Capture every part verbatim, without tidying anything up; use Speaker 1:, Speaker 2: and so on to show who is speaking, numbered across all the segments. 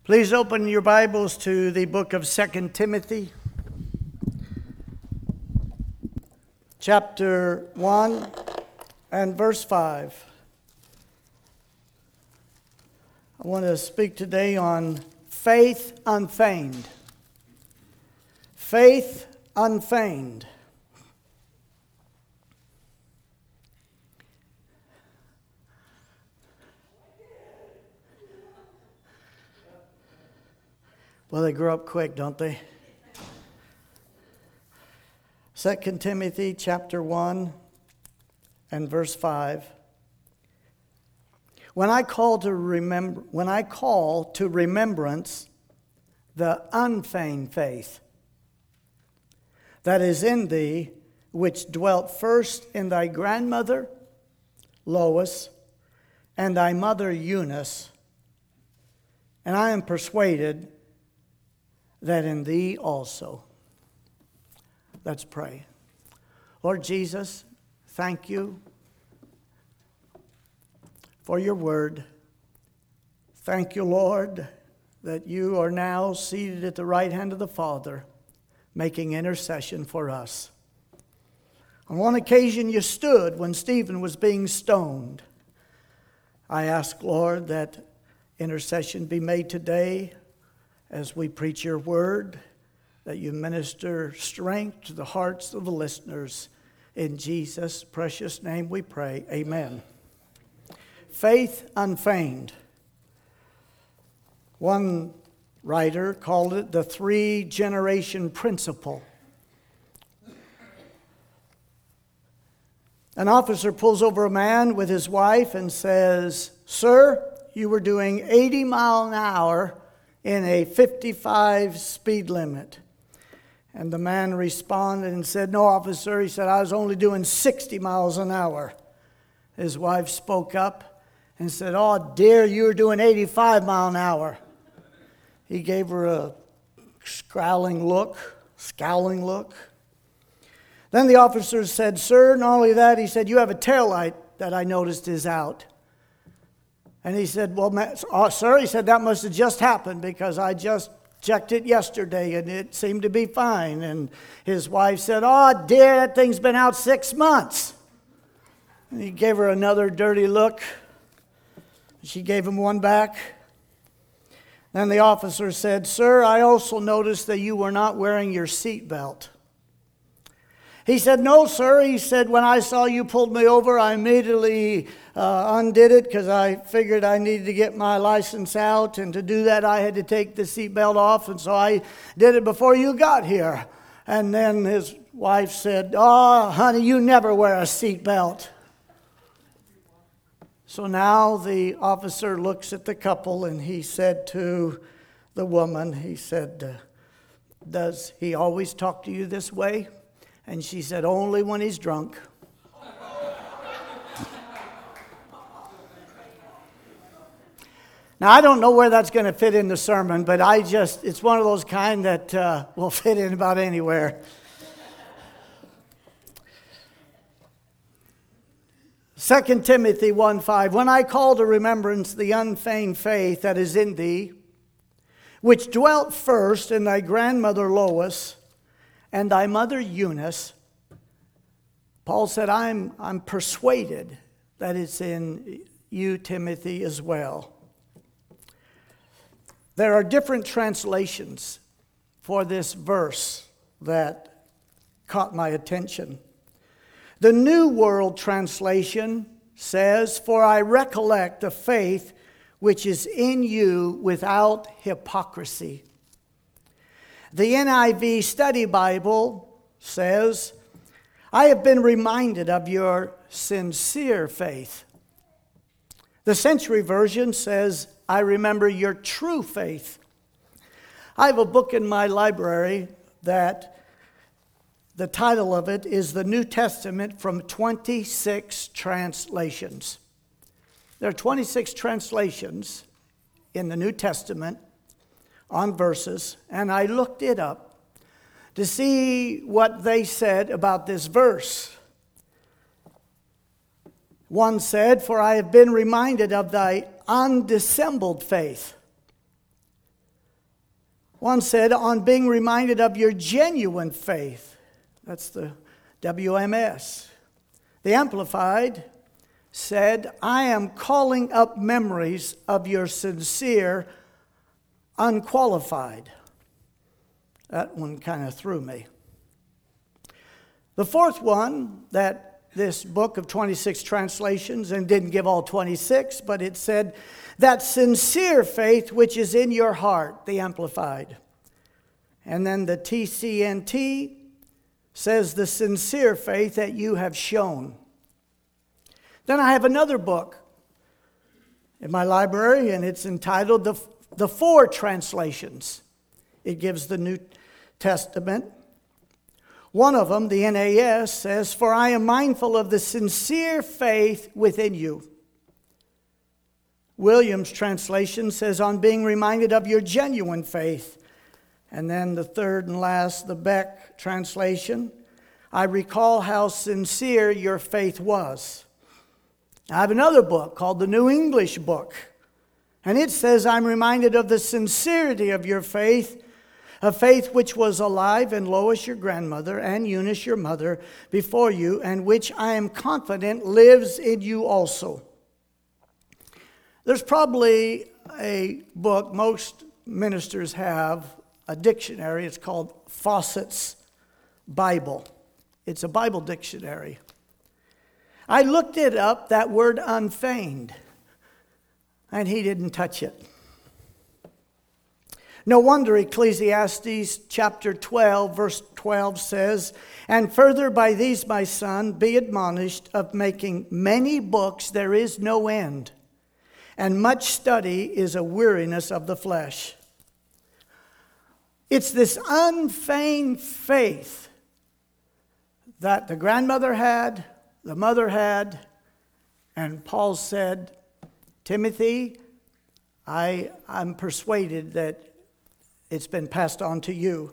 Speaker 1: Please open your Bibles to the book of Second Timothy, chapter one and verse five. I want to speak today on faith unfeigned. Faith unfeigned. Well, they grow up quick, don't they? Second Timothy chapter one and verse five. When I call to remember, when I call to remembrance the unfeigned faith that is in thee, which dwelt first in thy grandmother Lois and thy mother Eunice, and I am persuaded that in thee also. Let's pray. Lord Jesus, thank you for your word. Thank you, Lord, that you are now seated at the right hand of the Father, making intercession for us. On one occasion you stood when Stephen was being stoned. I ask, Lord, that intercession be made today as we preach your word, that you minister strength to the hearts of the listeners. In Jesus' precious name we pray. Amen. Faith unfeigned. One writer called it the three-generation principle. An officer pulls over a man with his wife and says, "Sir, you were doing eighty miles an hour in a fifty-five speed limit." And the man responded and said, "No, officer," he said, "I was only doing sixty miles an hour. His wife spoke up and said, "Oh dear, you were doing eighty-five miles an hour." He gave her a scowling look, scowling look. Then the officer said, "Sir, not only that," he said, "you have a taillight that I noticed is out." And he said, "Well, ma- oh, sir," he said, "that must have just happened because I just checked it yesterday and it seemed to be fine." And his wife said, "Oh, dear, that thing's been out six months. And he gave her another dirty look. She gave him one back. Then the officer said, "Sir, I also noticed that you were not wearing your seatbelt." He said, "No, sir." He said, "When I saw you pulled me over, I immediately uh, undid it because I figured I needed to get my license out. And to do that, I had to take the seatbelt off. And so I did it before you got here." And then his wife said, "Oh, honey, you never wear a seatbelt." So now the officer looks at the couple and he said to the woman, he said, "Does he always talk to you this way?" And she said, "Only when he's drunk." Now, I don't know where that's going to fit in the sermon, but I just, it's one of those kind that uh, will fit in about anywhere. Second Timothy one five, "When I call to remembrance the unfeigned faith that is in thee, which dwelt first in thy grandmother Lois and thy mother Eunice," Paul said, I'm, I'm persuaded that it's in you, Timothy, as well. There are different translations for this verse that caught my attention. The New World Translation says, "For I recollect the faith which is in you without hypocrisy." The N I V Study Bible says, "I have been reminded of your sincere faith." The Century Version says, "I remember your true faith." I have a book in my library that the title of it is The New Testament from twenty-six translations. There are twenty-six translations in the New Testament on verses, and I looked it up to see what they said about this verse. One said, "For I have been reminded of thy undissembled faith." One said, on being reminded of your genuine faith. That's the W M S. The Amplified said, I am calling up memories of your sincere, unqualified. That one kind of threw me. The fourth one, that this book of twenty-six translations, and didn't give all twenty-six, but it said, that sincere faith which is in your heart, the Amplified. And then the T C N T says, the sincere faith that you have shown. Then I have another book in my library, and it's entitled The, the Four Translations. It gives the New Testament. One of them, the N A S, says, for I am mindful of the sincere faith within you. Williams' translation says, on being reminded of your genuine faith. And then the third and last, the Beck translation, I recall how sincere your faith was. I have another book called the New English Book, and it says, I'm reminded of the sincerity of your faith, a faith which was alive in Lois, your grandmother, and Eunice, your mother, before you, and which I am confident lives in you also. There's probably a book, most ministers have a dictionary. It's called Fawcett's Bible. It's a Bible dictionary. I looked it up, that word unfeigned, and he didn't touch it. No wonder Ecclesiastes chapter twelve, verse twelve says, and further by these, my son, be admonished of making many books there is no end, and much study is a weariness of the flesh. It's this unfeigned faith that the grandmother had, the mother had, and Paul said, Timothy, I, I'm persuaded that it's been passed on to you.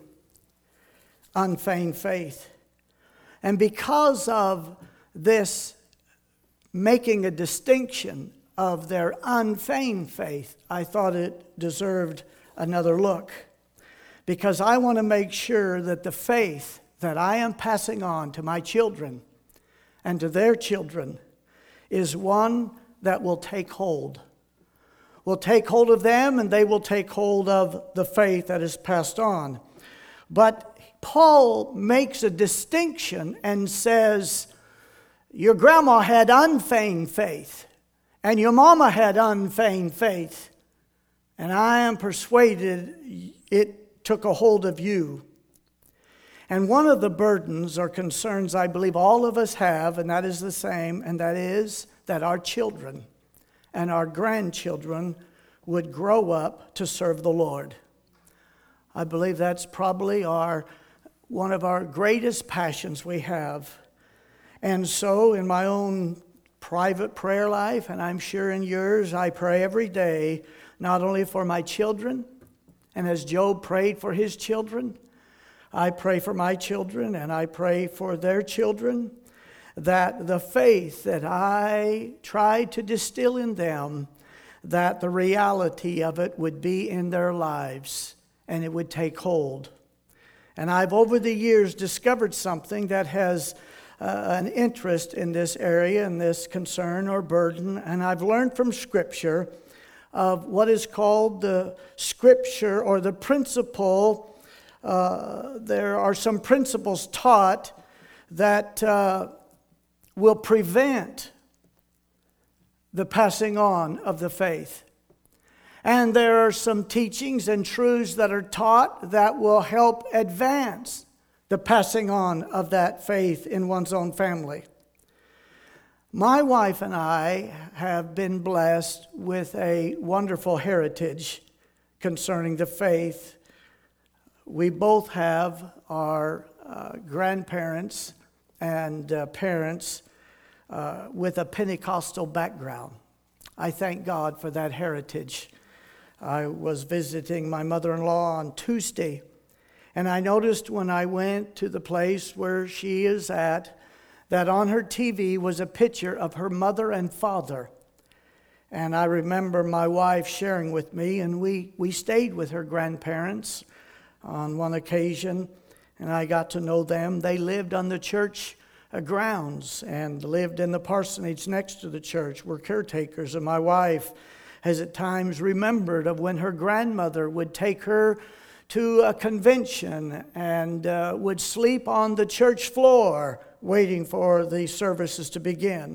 Speaker 1: Unfeigned faith. And because of this making a distinction of their unfeigned faith, I thought it deserved another look. Because I want to make sure that the faith that I am passing on to my children and to their children is one that will take hold. Will take hold of them, and they will take hold of the faith that is passed on. But Paul makes a distinction and says, your grandma had unfeigned faith, and your mama had unfeigned faith, and I am persuaded it took a hold of you. And one of the burdens or concerns I believe all of us have, and that is the same, and that is that our children and our grandchildren would grow up to serve the Lord. I believe that's probably our one of our greatest passions we have. And so in my own private prayer life, and I'm sure in yours, I pray every day, not only for my children, and as Job prayed for his children, I pray for my children and I pray for their children, that the faith that I tried to distill in them, that the reality of it would be in their lives and it would take hold. And I've over the years discovered something that has uh, an interest in this area and this concern or burden, and I've learned from Scripture of what is called the Scripture or the principle. Uh, there are some principles taught that uh, will prevent the passing on of the faith. And there are some teachings and truths that are taught that will help advance the passing on of that faith in one's own family. My wife and I have been blessed with a wonderful heritage concerning the faith. We both have our uh, grandparents and uh, parents uh, with a Pentecostal background. I thank God for that heritage. I was visiting my mother-in-law on Tuesday, and I noticed when I went to the place where she is at, that on her T V was a picture of her mother and father. And I remember my wife sharing with me, and we, we stayed with her grandparents on one occasion, and I got to know them. They lived on the church uh, grounds and lived in the parsonage next to the church, were caretakers. And my wife has at times remembered of when her grandmother would take her to a convention and uh, would sleep on the church floor waiting for the services to begin.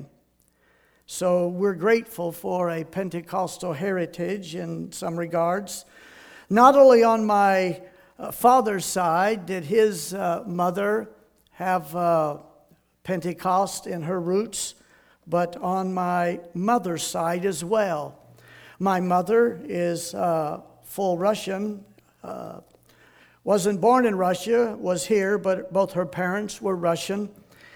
Speaker 1: So we're grateful for a Pentecostal heritage in some regards. Not only on my uh, father's side did his uh, mother have uh, Pentecost in her roots, but on my mother's side as well. My mother is uh, full Russian, uh, wasn't born in Russia, was here, but both her parents were Russian.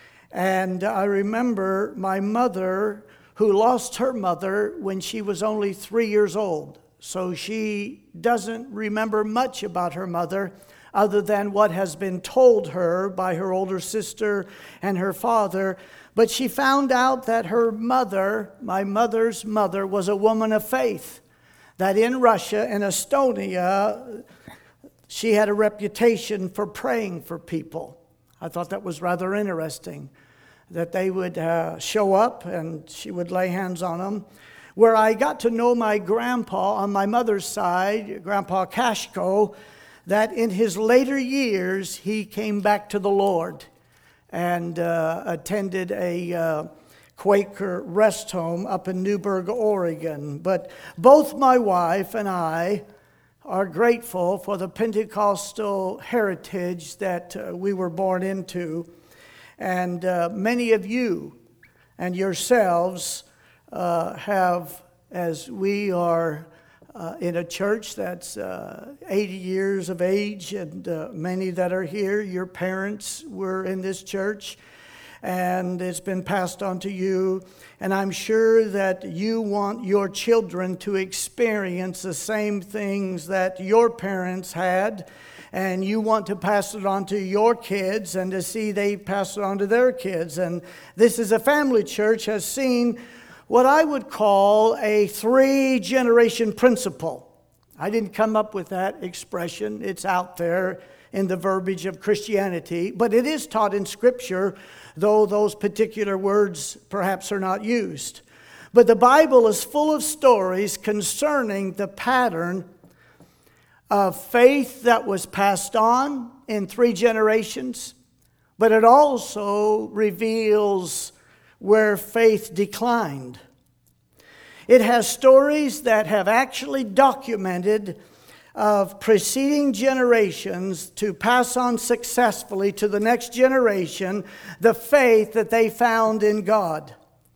Speaker 1: And I remember my mother, who lost her mother when she was only three years old. So she doesn't remember much about her mother other than what has been told her by her older sister and her father. But she found out that her mother, my mother's mother, was a woman of faith. That in Russia, in Estonia, she had a reputation for praying for people. I thought that was rather interesting, that they would uh, show up and she would lay hands on them. Where I got to know my grandpa on my mother's side, Grandpa Kashko, that in his later years he came back to the Lord and uh, attended a uh, Quaker rest home up in Newberg, Oregon. But both my wife and I are grateful for the Pentecostal heritage that uh, we were born into. And uh, many of you and yourselves uh, have, as we are uh, in a church that's uh, eighty years of age, and uh, many that are here, your parents were in this church, and it's been passed on to you. And I'm sure that you want your children to experience the same things that your parents had, and you want to pass it on to your kids and to see they pass it on to their kids. And this is a family church, has seen what I would call a three-generation principle. I didn't come up with that expression. It's out there in the verbiage of Christianity, but it is taught in Scripture, though those particular words perhaps are not used. But the Bible is full of stories concerning the pattern of faith that was passed on in three generations, but it also reveals where faith declined. It has stories that have actually documented of preceding generations to pass on successfully to the next generation the faith that they found in God.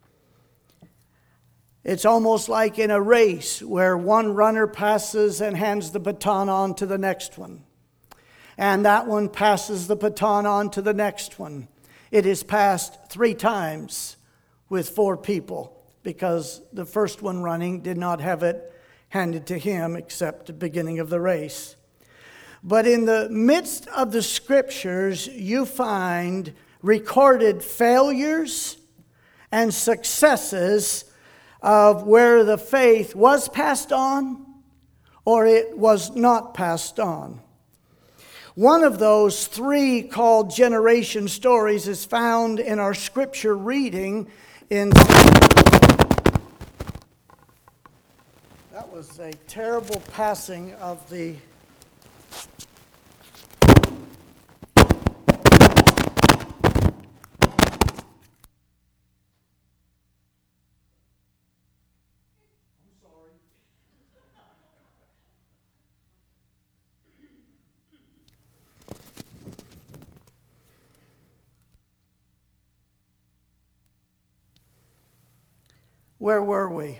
Speaker 1: It's almost like in a race where one runner passes and hands the baton on to the next one. And that one passes the baton on to the next one. It is passed three times with four people because the first one running did not have it handed to him except the beginning of the race. But in the midst of the Scriptures, you find recorded failures and successes of where the faith was passed on or it was not passed on. One of those three called generation stories is found in our Scripture reading in... That was a terrible passing of the... Where were we?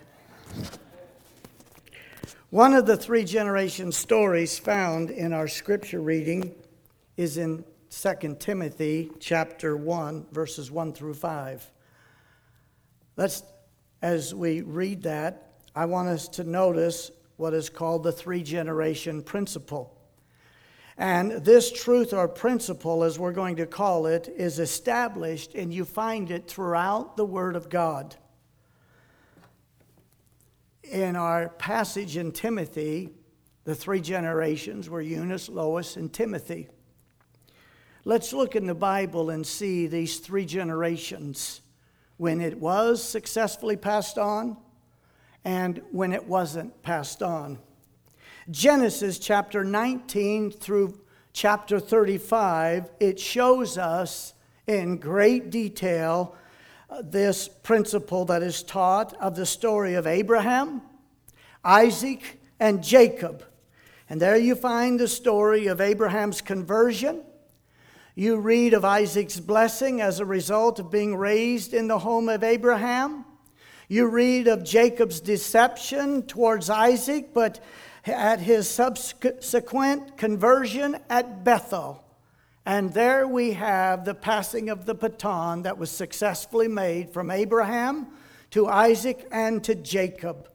Speaker 1: One of the three generation stories found in our scripture reading is in Second Timothy chapter one, verses one through five. Let's, as we read that, I want us to notice what is called the three generation principle. And this truth or principle, as we're going to call it, is established, and you find it throughout the Word of God. in our passage in Timothy, the three generations were Eunice, Lois, and Timothy. Let's look in the Bible and see these three generations, when it was successfully passed on and when it wasn't passed on. Genesis chapter nineteen through chapter thirty-five, it shows us in great detail this principle that is taught of the story of Abraham, Isaac, and Jacob. And there you find the story of Abraham's conversion. You read of Isaac's blessing as a result of being raised in the home of Abraham. You read of Jacob's deception towards Isaac, but at his subsequent conversion at Bethel. And there we have the passing of the baton that was successfully made from Abraham to Isaac and to Jacob.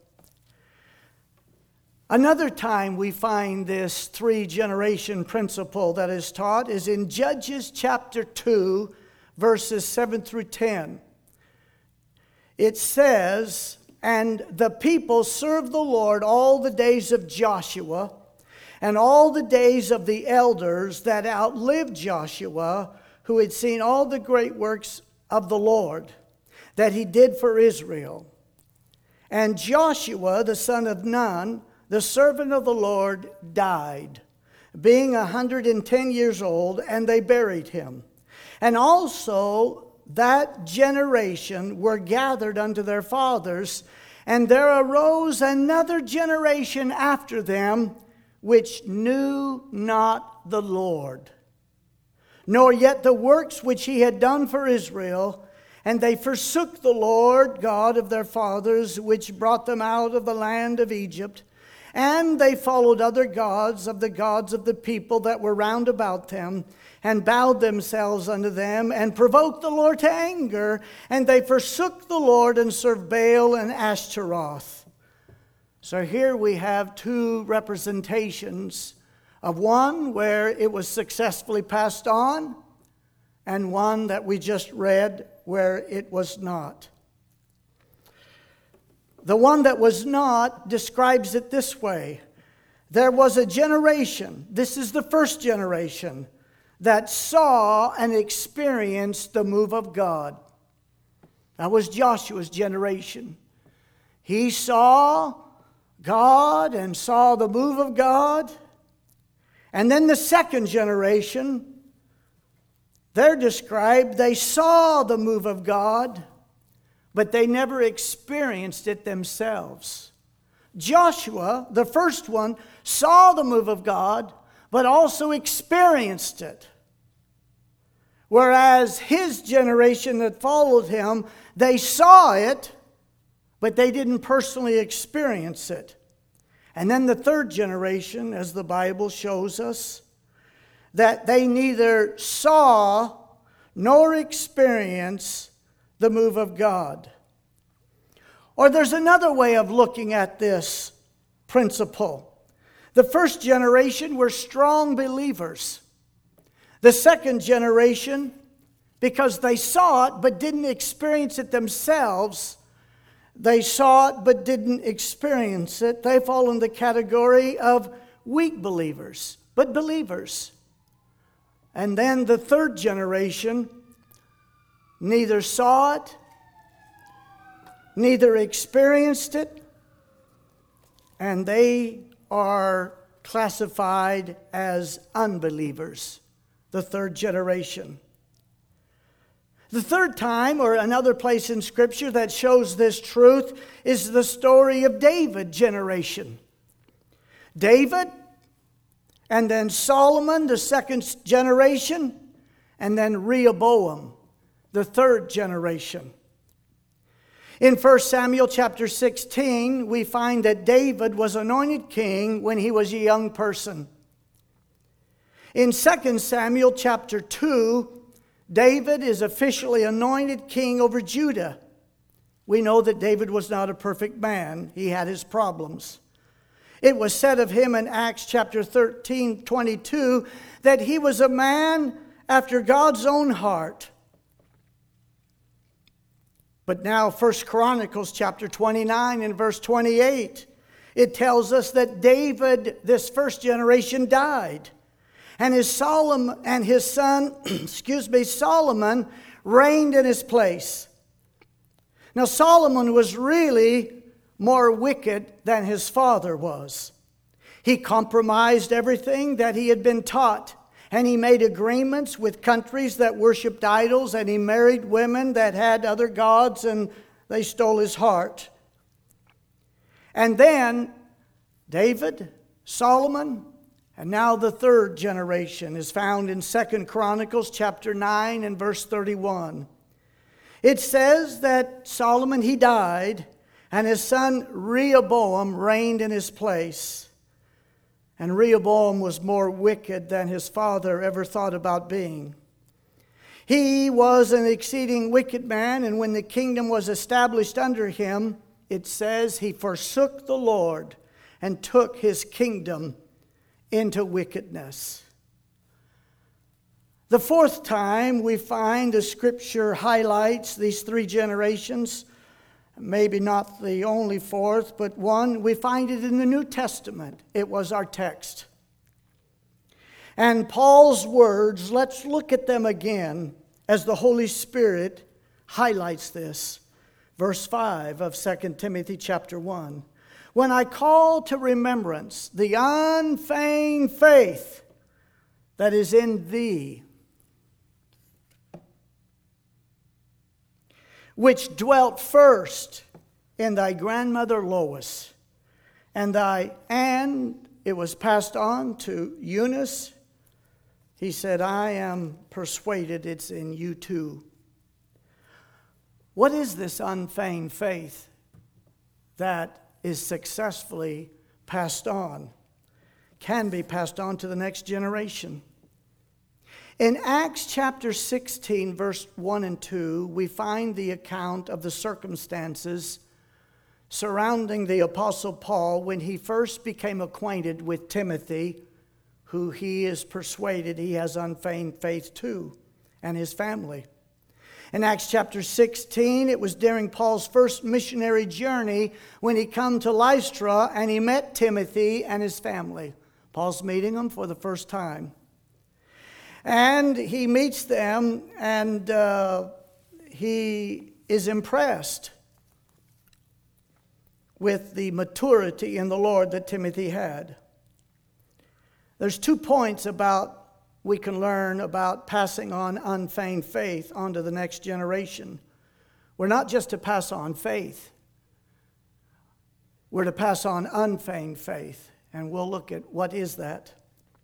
Speaker 1: Another time we find this three-generation principle that is taught is in Judges chapter two, verses seven through ten. It says, "And the people served the Lord all the days of Joshua, and all the days of the elders that outlived Joshua, who had seen all the great works of the Lord that he did for Israel. And Joshua, the son of Nun, the servant of the Lord, died, being a hundred and ten years old, and they buried him. And also that generation were gathered unto their fathers, and there arose another generation after them, which knew not the Lord, nor yet the works which he had done for Israel. And they forsook the Lord God of their fathers, which brought them out of the land of Egypt. And they followed other gods of the gods of the people that were round about them, and bowed themselves unto them, and provoked the Lord to anger. And they forsook the Lord, and served Baal and Ashtaroth." So here we have two representations of one where it was successfully passed on, and one that we just read where it was not. The one that was not describes it this way. There was a generation, this is the first generation, that saw and experienced the move of God. That was Joshua's generation. He saw God and saw the move of God. And then the second generation, they're described, they saw the move of God, but they never experienced it themselves. Joshua, the first one, saw the move of God, but also experienced it. Whereas his generation that followed him, they saw it, but they didn't personally experience it. And then the third generation, as the Bible shows us, that they neither saw nor experienced the move of God. Or there's another way of looking at this principle. The first generation were strong believers. The second generation, because they saw it but didn't experience it themselves, they saw it but didn't experience it, they fall in the category of weak believers, but believers. And then the third generation neither saw it, neither experienced it, and they are classified as unbelievers, the third generation. The third time, or another place in Scripture that shows this truth, is the story of David generation. David, and then Solomon, the second generation, and then Rehoboam, the third generation. In First Samuel chapter sixteen, we find that David was anointed king when he was a young person. In Second Samuel chapter two, David is officially anointed king over Judah. We know that David was not a perfect man. He had his problems. It was said of him in Acts chapter thirteen, twenty-two, that he was a man after God's own heart. But now First Chronicles chapter twenty-nine and verse twenty-eight, it tells us that David, this first generation, died. And his Solomon and his son, excuse me, Solomon reigned in his place. Now Solomon was really more wicked than his father was. He compromised everything that he had been taught. And he made agreements with countries that worshiped idols, and he married women that had other gods, and they stole his heart. And then David, Solomon, and now the third generation is found in Second Chronicles chapter nine and verse thirty-one. It says that Solomon, he died, and his son Rehoboam reigned in his place. And Rehoboam was more wicked than his father ever thought about being. He was an exceeding wicked man, and when the kingdom was established under him, it says he forsook the Lord and took his kingdom into wickedness. The fourth time we find the scripture highlights these three generations, maybe not the only fourth, but one, we find it in the New Testament. It was our text. And Paul's words, let's look at them again as the Holy Spirit highlights this. Verse five of Second Timothy chapter one. When I call to remembrance the unfeigned faith that is in thee, which dwelt first in thy grandmother Lois, and thy and it was passed on to Eunice. He said, I am persuaded it's in you too. What is this unfeigned faith that is successfully passed on, can be passed on to the next generation? In Acts chapter sixteen, verse one and two, we find the account of the circumstances surrounding the Apostle Paul when he first became acquainted with Timothy, who he is persuaded he has unfeigned faith too, and his family. In Acts chapter sixteen, it was during Paul's first missionary journey when he come to Lystra and he met Timothy and his family. Paul's meeting them for the first time. And he meets them, and uh, he is impressed with the maturity in the Lord that Timothy had. There's two points about we can learn about passing on unfeigned faith onto the next generation. We're not just to pass on faith. We're to pass on unfeigned faith, and we'll look at what is that.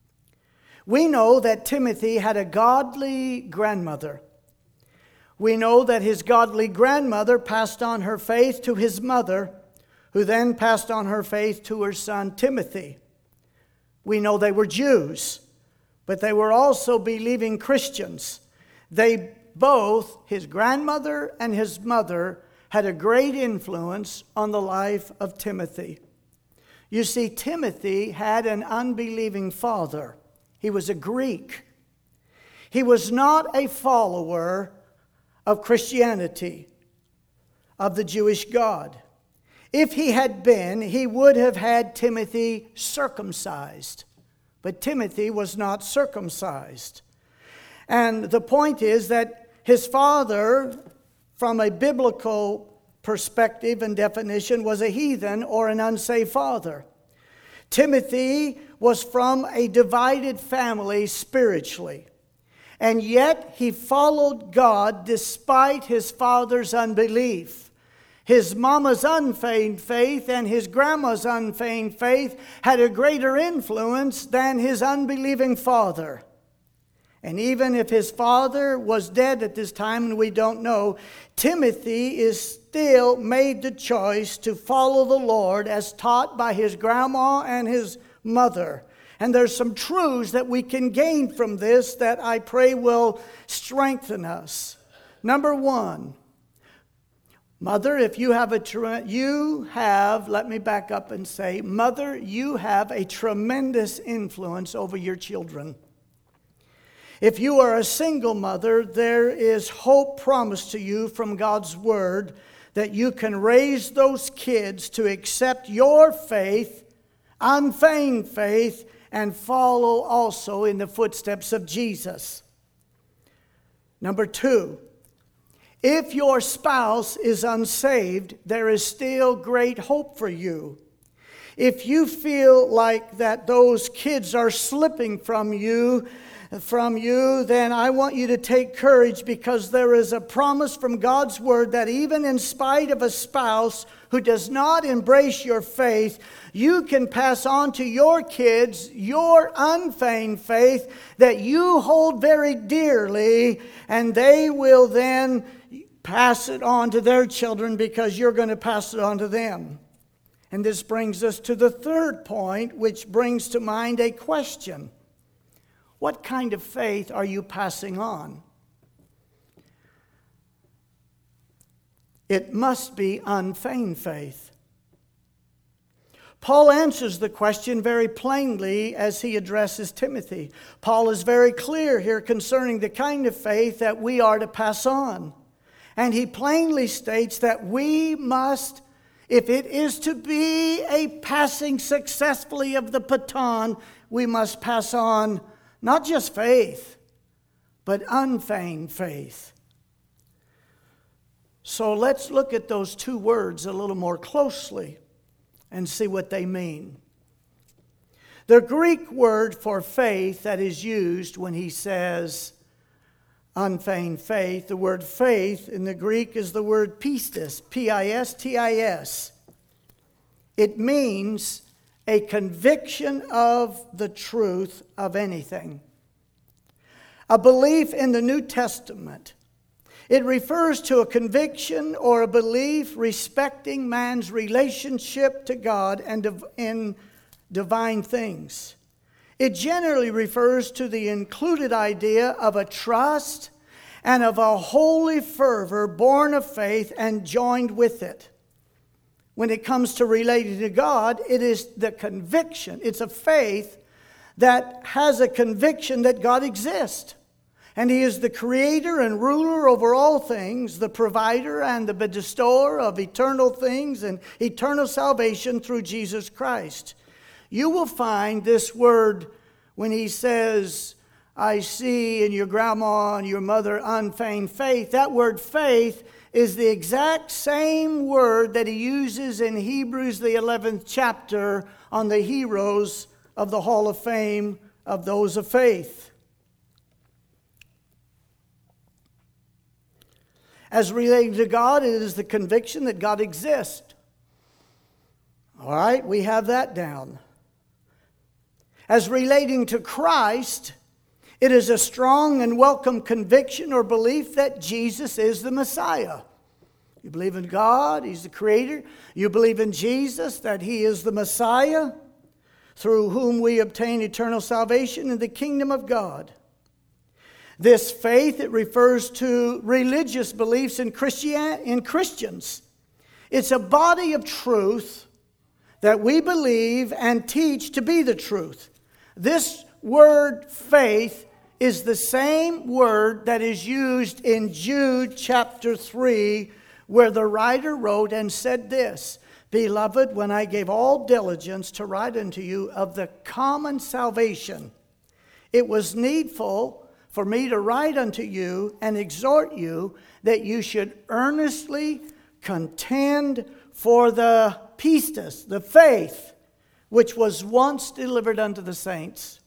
Speaker 1: We know that Timothy had a godly grandmother. We know that his godly grandmother passed on her faith to his mother, who then passed on her faith to her son Timothy. We know they were Jews, but they were also believing Christians. They both, his grandmother and his mother, had a great influence on the life of Timothy. You see, Timothy had an unbelieving father. He was a Greek. He was not a follower of Christianity, of the Jewish God. If he had been, he would have had Timothy circumcised. But Timothy was not circumcised. And the point is that his father, from a biblical perspective and definition, was a heathen or an unsaved father. Timothy was from a divided family spiritually. And yet he followed God despite his father's unbelief. His mama's unfeigned faith and his grandma's unfeigned faith had a greater influence than his unbelieving father. And even if his father was dead at this time, and we don't know, Timothy is still made the choice to follow the Lord as taught by his grandma and his mother. And there's some truths that we can gain from this that I pray will strengthen us. Number one, mother, if you have a, tre- you have, let me back up and say, mother, you have a tremendous influence over your children. If you are a single mother, there is hope promised to you from God's Word that you can raise those kids to accept your faith, unfeigned faith, and follow also in the footsteps of Jesus. Number two, if your spouse is unsaved, there is still great hope for you. If you feel like that those kids are slipping from you, from you, then I want you to take courage, because there is a promise from God's Word that even in spite of a spouse who does not embrace your faith, you can pass on to your kids your unfeigned faith that you hold very dearly, and they will then pass it on to their children because you're going to pass it on to them. And this brings us to the third point, which brings to mind a question. What kind of faith are you passing on? It must be unfeigned faith. Paul answers the question very plainly as he addresses Timothy. Paul is very clear here concerning the kind of faith that we are to pass on. And he plainly states that we must, if it is to be a passing successfully of the baton, we must pass on not just faith, but unfeigned faith. So let's look at those two words a little more closely and see what they mean. The Greek word for faith that is used when he says unfeigned faith, the word faith in the Greek is the word pistis, P I S T I S. It means a conviction of the truth of anything. A belief in the New Testament. It refers to a conviction or a belief respecting man's relationship to God and in divine things. It generally refers to the included idea of a trust and of a holy fervor born of faith and joined with it. When it comes to relating to God, it is the conviction. It's a faith that has a conviction that God exists. And He is the creator and ruler over all things, the provider and the bestower of eternal things and eternal salvation through Jesus Christ. You will find this word when he says, I see in your grandma and your mother unfeigned faith. That word faith is the exact same word that he uses in Hebrews, the eleventh chapter, on the heroes of the Hall of Fame of those of faith. As relating to God, it is the conviction that God exists. All right, we have that down. As relating to Christ, it is a strong and welcome conviction or belief that Jesus is the Messiah. You believe in God, He's the Creator. You believe in Jesus, that He is the Messiah, through whom we obtain eternal salvation in the kingdom of God. This faith, it refers to religious beliefs in Christian, in Christians. It's a body of truth that we believe and teach to be the truth. This word faith is the same word that is used in Jude chapter three, where the writer wrote and said this, Beloved, when I gave all diligence to write unto you of the common salvation, it was needful for me to write unto you and exhort you that you should earnestly contend for the pistis, the faith, which was once delivered unto the saints.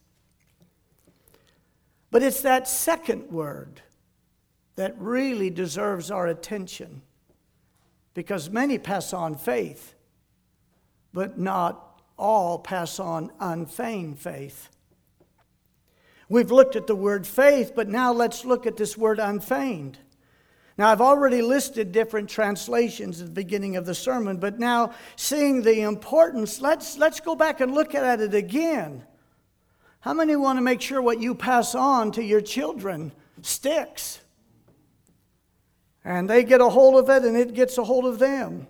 Speaker 1: But it's that second word that really deserves our attention, because many pass on faith, but not all pass on unfeigned faith. We've looked at the word faith, but now let's look at this word unfeigned. Now, I've already listed different translations at the beginning of the sermon, but now seeing the importance, let's, let's go back and look at it again. How many want to make sure what you pass on to your children sticks? And they get a hold of it and it gets a hold of them.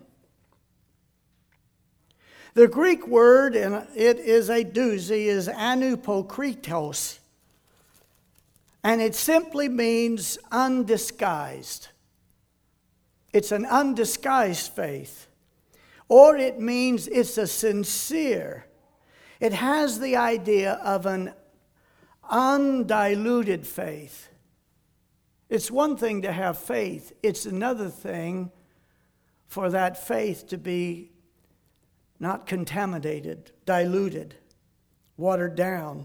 Speaker 1: The Greek word, and it is a doozy, is anupokritos. And it simply means undisguised. It's an undisguised faith. Or it means it's a sincere. It has the idea of an undiluted faith. It's one thing to have faith. It's another thing for that faith to be not contaminated, diluted, watered down.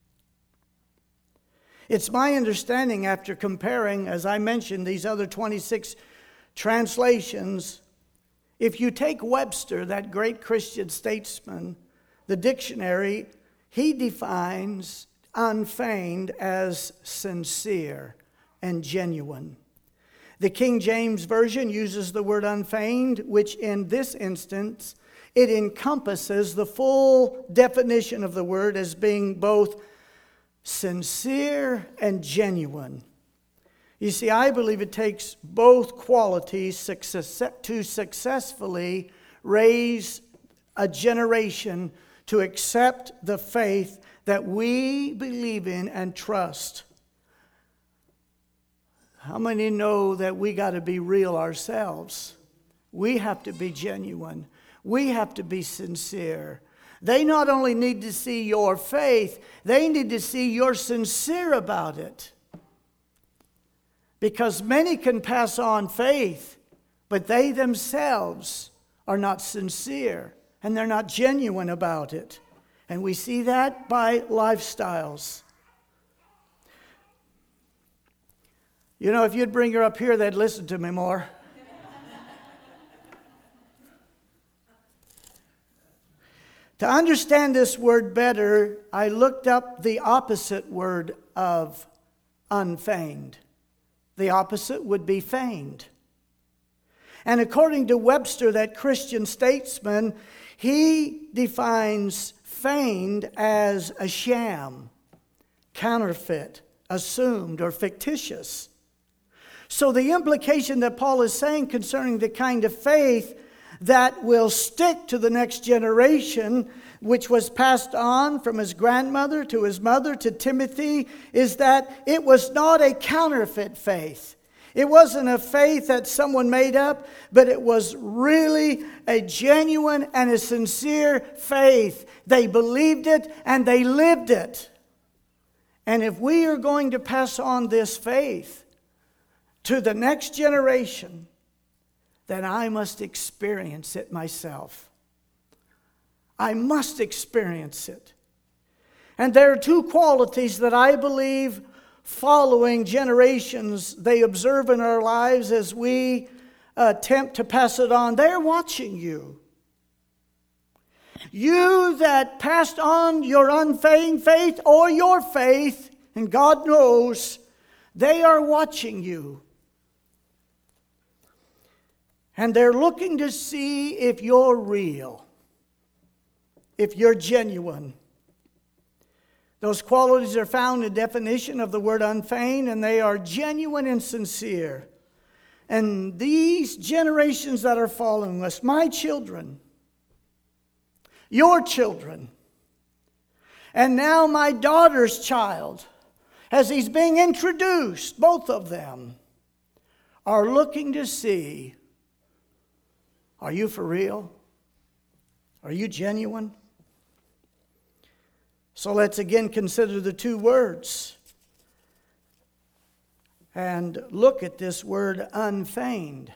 Speaker 1: It's my understanding, after comparing, as I mentioned, these other twenty-six translations, if you take Webster, that great Christian statesman, the dictionary, he defines unfeigned as sincere and genuine. The King James Version uses the word unfeigned, which in this instance, it encompasses the full definition of the word as being both sincere and genuine. You see, I believe it takes both qualities success, to successfully raise a generation to accept the faith that we believe in and trust. How many know that we got to be real ourselves? We have to be genuine. We have to be sincere. They not only need to see your faith, they need to see you're sincere about it. Because many can pass on faith, but they themselves are not sincere and they're not genuine about it. And we see that by lifestyles. You know, if you'd bring her up here, they'd listen to me more. To understand this word better, I looked up the opposite word of unfeigned. The opposite would be feigned. And according to Webster, that Christian statesman, he defines feigned as a sham, counterfeit, assumed, or fictitious. So the implication that Paul is saying concerning the kind of faith that will stick to the next generation, which was passed on from his grandmother to his mother to Timothy, is that it was not a counterfeit faith. It wasn't a faith that someone made up, but it was really a genuine and a sincere faith. They believed it and they lived it. And if we are going to pass on this faith to the next generation, then I must experience it myself. I must experience it. And there are two qualities that I believe following generations, they observe in our lives as we attempt to pass it on. They're watching you. You that passed on your unfeigned faith or your faith, and God knows, they are watching you. And they're looking to see if you're real, if you're genuine. Those qualities are found in the definition of the word unfeigned, and they are genuine and sincere. And these generations that are following us, my children, your children, and now my daughter's child, as he's being introduced, both of them are looking to see, are you for real? Are you genuine? So let's again consider the two words and look at this word unfeigned.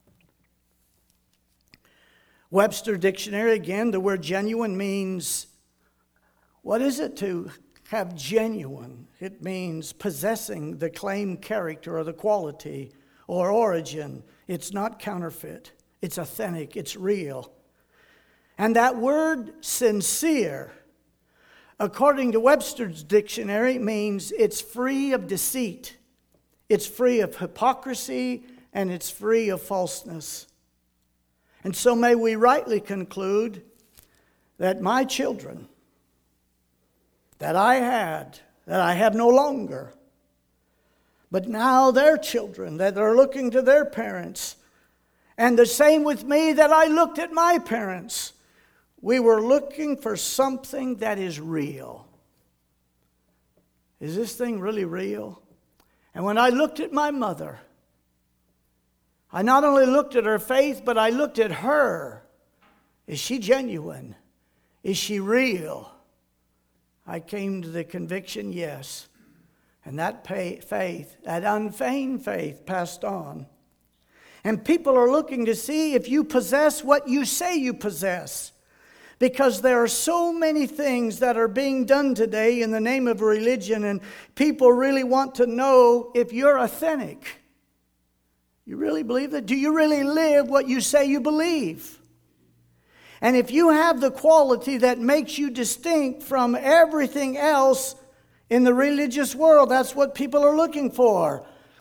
Speaker 1: Webster Dictionary, again, the word genuine means, what is it to have genuine? It means possessing the claimed character or the quality or origin. It's not counterfeit. It's authentic. It's real. And that word sincere, according to Webster's dictionary, means it's free of deceit, it's free of hypocrisy, and it's free of falseness. And so may we rightly conclude that my children, that I had, that I have no longer, but now their children, that are looking to their parents, and the same with me that I looked at my parents, we were looking for something that is real. Is this thing really real? And when I looked at my mother, I not only looked at her faith, but I looked at her. Is she genuine? Is she real? I came to the conviction, yes. And that pay, faith, that unfeigned faith, passed on. And people are looking to see if you possess what you say you possess. Because there are so many things that are being done today in the name of religion, and people really want to know if you're authentic. You really believe that? Do you really live what you say you believe? And if you have the quality that makes you distinct from everything else in the religious world, that's what people are looking for.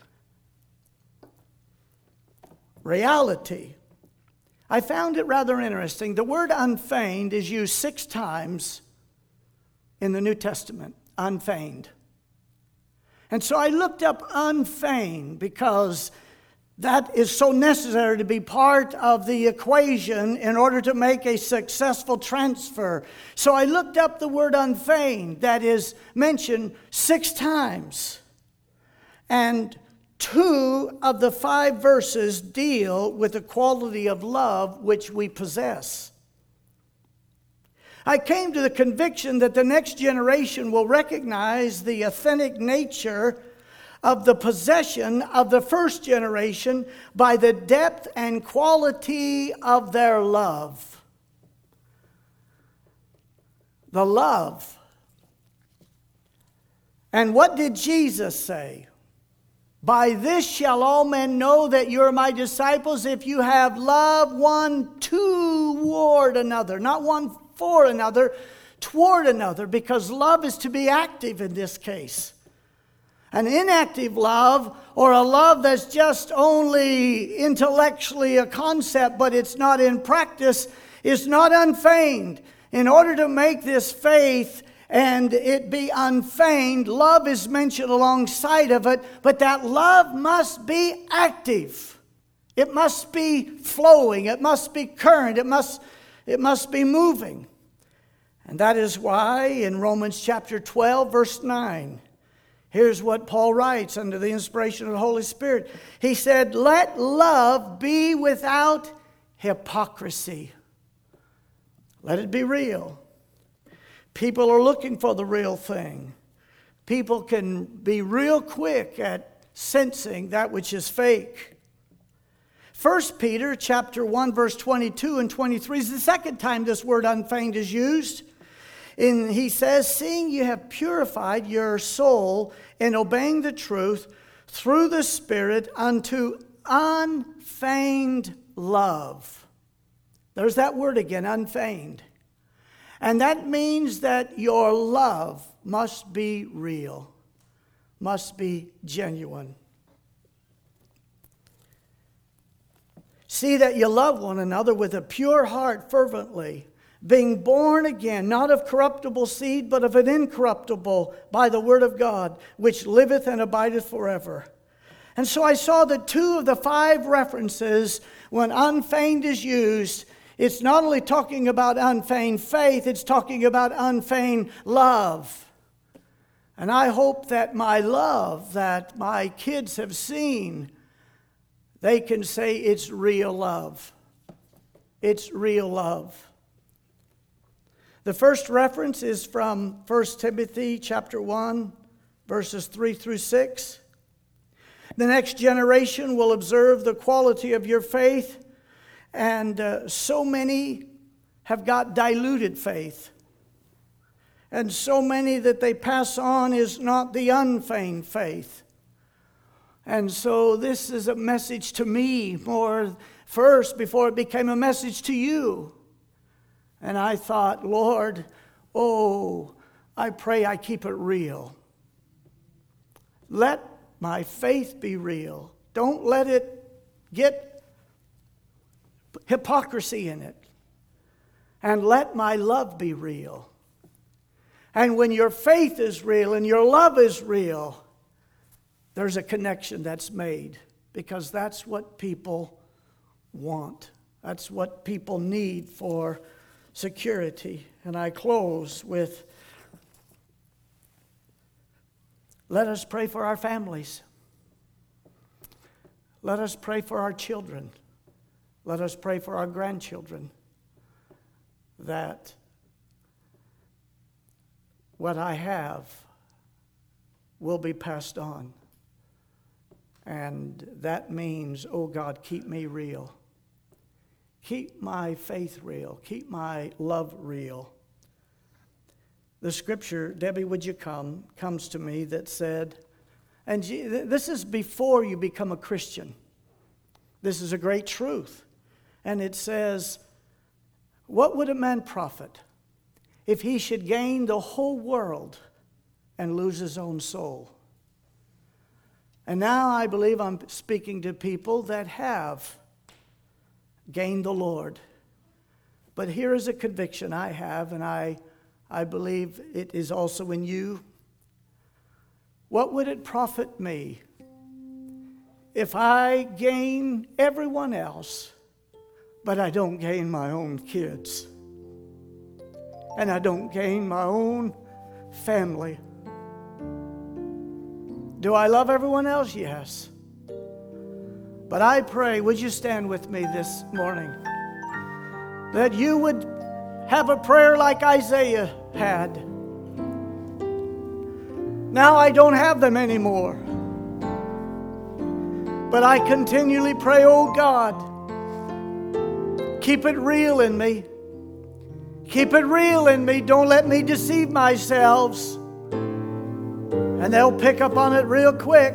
Speaker 1: Reality. I found it rather interesting. The word unfeigned is used six times in the New Testament. Unfeigned. And so I looked up unfeigned because that is so necessary to be part of the equation in order to make a successful transfer. So I looked up the word unfeigned that is mentioned six times. And two of the five verses deal with the quality of love which we possess. I came to the conviction that the next generation will recognize the authentic nature of the possession of the first generation by the depth and quality of their love. The love. And what did Jesus say? By this shall all men know that you are my disciples, if you have love one toward another. Not one for another, toward another, because love is to be active in this case. An inactive love, or a love that's just only intellectually a concept, but it's not in practice, is not unfeigned. In order to make this faith and it be unfeigned, love is mentioned alongside of it, but that love must be active. It must be flowing. It must be current. It must, it must be moving. And that is why in Romans chapter twelve, verse nine, here's what Paul writes under the inspiration of the Holy Spirit. He said, let love be without hypocrisy. Let it be real. People are looking for the real thing. People can be real quick at sensing that which is fake. First Peter chapter one, verse twenty-two and twenty-three is the second time this word unfeigned is used. And he says, seeing you have purified your soul in obeying the truth through the Spirit unto unfeigned love. There's that word again, unfeigned. And that means that your love must be real, must be genuine. See that you love one another with a pure heart fervently, being born again, not of corruptible seed, but of an incorruptible, by the word of God, which liveth and abideth forever. And so I saw that two of the five references, when unfeigned is used, it's not only talking about unfeigned faith, it's talking about unfeigned love. And I hope that my love that my kids have seen, they can say it's real love. It's real love. The first reference is from First Timothy chapter one, verses three through six. The next generation will observe the quality of your faith. And uh, so many have got diluted faith. And so many that they pass on is not the unfeigned faith. And so this is a message to me more first before it became a message to you. And I thought, Lord, oh, I pray I keep it real. Let my faith be real. Don't let it get hypocrisy in it. And let my love be real. And when your faith is real and your love is real, there's a connection that's made, because that's what people want. That's what people need for security. And I close with Let us pray for our families. Let us pray for our children. Let us pray for our grandchildren, that what I have will be passed on. And that means, oh God, keep me real. Keep my faith real. Keep my love real. The scripture, Debbie, would you come, comes to me that said, and this is before you become a Christian. This is a great truth. And it says, what would a man profit if he should gain the whole world and lose his own soul? And now I believe I'm speaking to people that have gained the Lord. But here is a conviction I have, and I, I believe it is also in you. What would it profit me if I gain everyone else, but I don't gain my own kids? And I don't gain my own family? Do I love everyone else? Yes. But I pray, would you stand with me this morning, that you would have a prayer like Isaiah had. Now I don't have them anymore, but I continually pray, oh God, keep it real in me. Keep it real in me. Don't let me deceive myself. And they'll pick up on it real quick.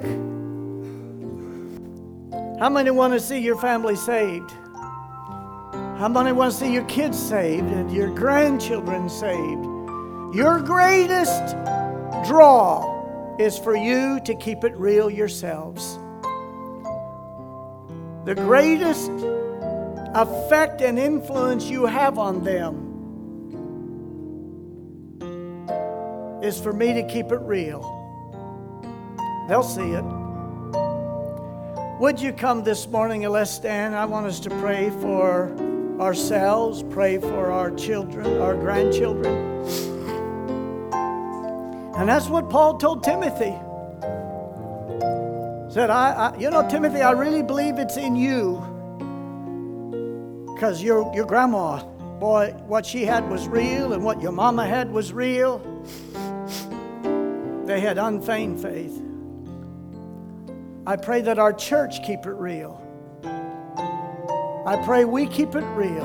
Speaker 1: How many want to see your family saved? How many want to see your kids saved and your grandchildren saved? Your greatest draw is for you to keep it real yourselves. The greatest effect and influence you have on them is for me to keep it real. They'll see it. Would you come this morning and let's stand? I want us to pray for ourselves, pray for our children, our grandchildren. And that's what Paul told Timothy. Said, I, I you know, Timothy, I really believe it's in you. Because your, your grandma, boy, what she had was real, and what your mama had was real. They had unfeigned faith. I pray that our church keep it real. I pray we keep it real.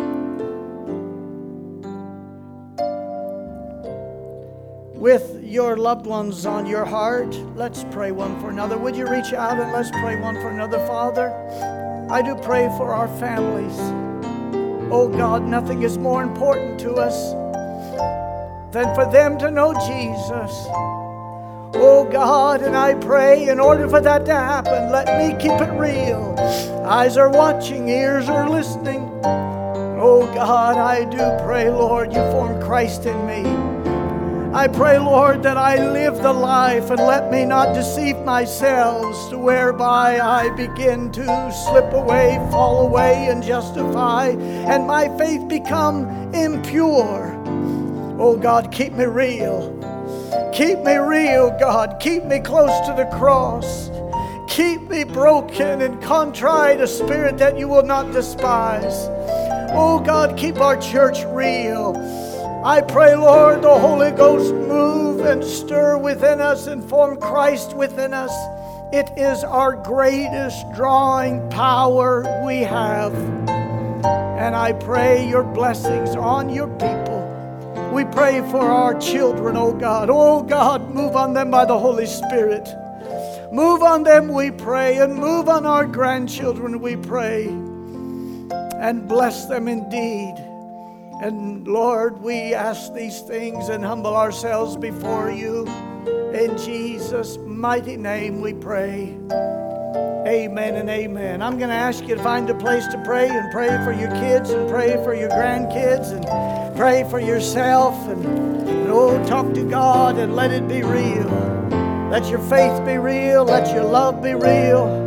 Speaker 1: With your loved ones on your heart, let's pray one for another. Would you reach out and let's pray one for another? Father, I do pray for our families. Oh God, nothing is more important to us than for them to know Jesus. Oh God, and I pray in order for that to happen, let me keep it real. Eyes are watching, ears are listening. Oh God, I do pray, Lord, you form Christ in me. I pray, Lord, that I live the life and let me not deceive myself to whereby I begin to slip away, fall away, and justify, and my faith become impure. Oh God, keep me real. Keep me real, God. Keep me close to the cross. Keep me broken and contrite, a spirit that you will not despise. Oh God, keep our church real. I pray, Lord, the Holy Ghost move and stir within us and form Christ within us. It is our greatest drawing power we have. And I pray your blessings on your people. We pray for our children, oh God. Oh God, move on them by the Holy Spirit. Move on them, we pray, and move on our grandchildren, we pray. And bless them indeed. And Lord, we ask these things and humble ourselves before you. In Jesus' mighty name we pray. Amen and amen. I'm going to ask you to find a place to pray and pray for your kids and pray for your grandkids and pray for yourself and, and oh, talk to God and let it be real. Let your faith be real. Let your love be real.